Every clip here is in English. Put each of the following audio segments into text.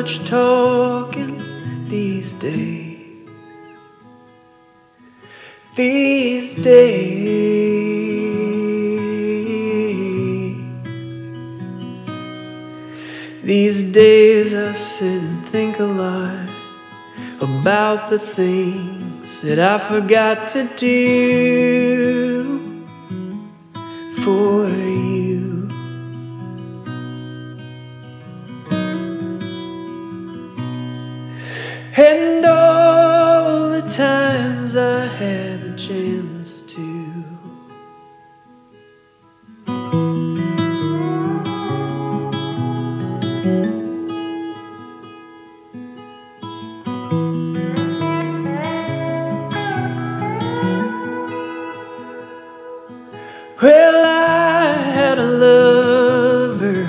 much talking these days. These days I sit and think a lot about the things that I forgot to do for you. And all the times I had the chance to. Well, I had a lover.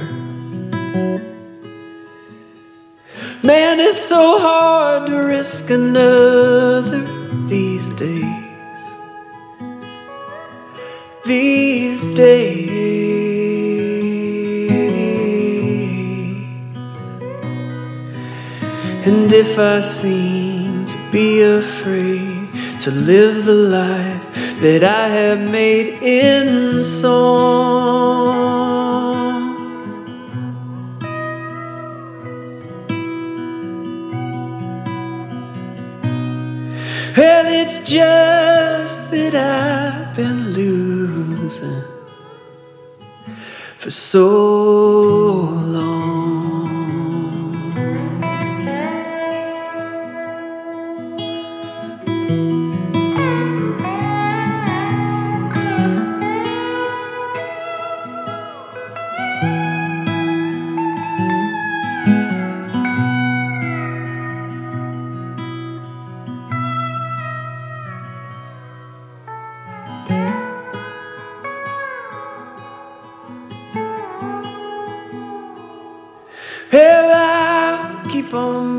Man, it's so hard to risk another these days. These days. And if I seem to be afraid to live the life that I have made in song, well, it's just that I've been losing for so long. Well, I'll keep on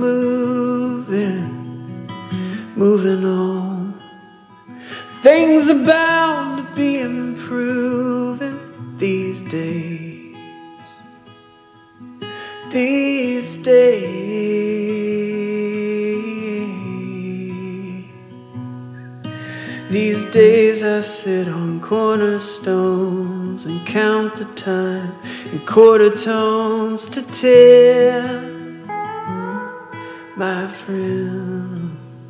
moving on. Things are bound to be improving these days. These days. These days I sit on cornerstones and count the time in quarter tones to 10, my friend.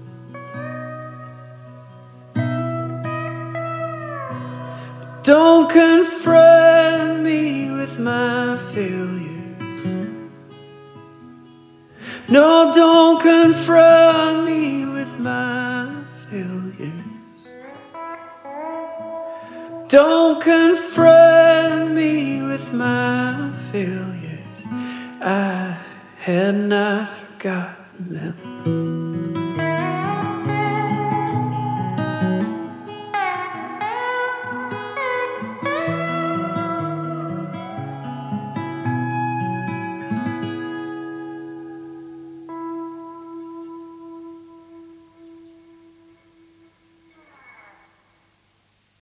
Don't confront me with my failures. No, don't confront me with my failures. Don't confront me with my failures. I had not forgotten them.